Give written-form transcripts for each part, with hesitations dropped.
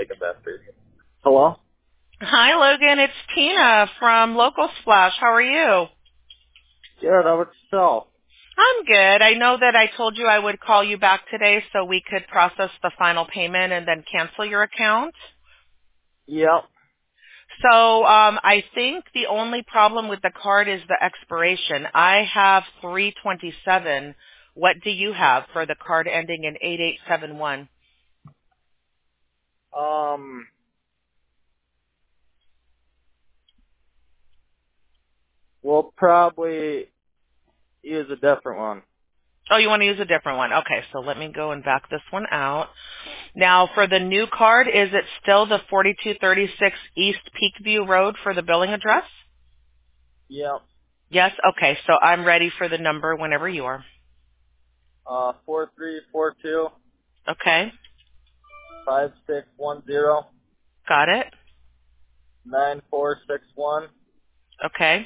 take a message. Hello? Hi, Logan. It's Tina from Local Splash. How are you? Good, how about yourself? I'm good. I know that I told you I would call you back today so we could process the final payment and then cancel your account. Yep. So I think the only problem with the card is the expiration. I have 327. What do you have for the card ending in 8871? We'll probably use a different one. Oh, you want to use a different one. Okay, so let me go and back this one out. Now, for the new card, is it still the 4236 East Peakview Road for the billing address? Yep. Yes? Okay, so I'm ready for the number whenever you are. 4342 Okay, 5610 got it. 9461 Okay.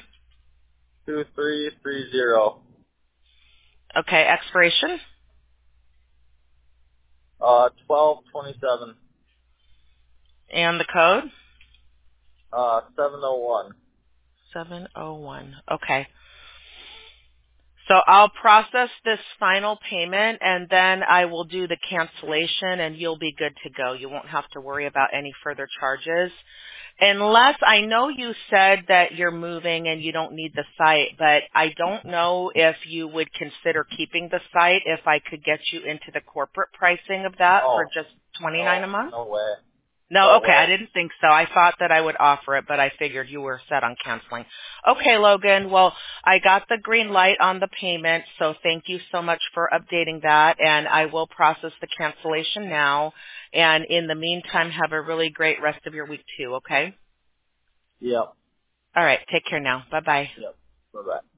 2330. Okay, expiration 1227. and the code? 701. 701. Okay. So I'll process this final payment and then I will do the cancellation and you'll be good to go. You won't have to worry about any further charges. Unless I know you said that you're moving and you don't need the site, but I don't know if you would consider keeping the site if I could get you into the corporate pricing of that Oh, for just $29 a month. no way. No, No okay, I way. didn't think so. I thought that I would offer it, but I figured you were set on canceling. Okay, Logan, well, I got the green light on the payment, so thank you so much for updating that, and I will process the cancellation now. And in the meantime, have a really great rest of your week too, okay? Yep. All right, take care now. Bye-bye. Yep. Bye-bye.